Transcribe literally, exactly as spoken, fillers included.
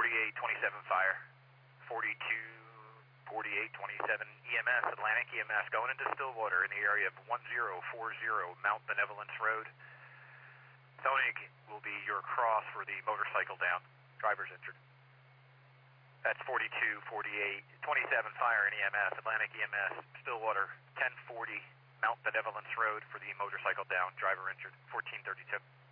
forty-eight twenty-seven fire. forty-two forty-eight twenty-seven E M S, Atlantic E M S, going into Stillwater in the area of one zero four zero Mount Benevolence Road. Tony will be your cross for the motorcycle down. Driver's injured. That's forty-two forty-eight twenty-seven fire in E M S, Atlantic E M S, Stillwater, ten forty Mount Benevolence Road for the motorcycle down. Driver injured, fourteen thirty-two.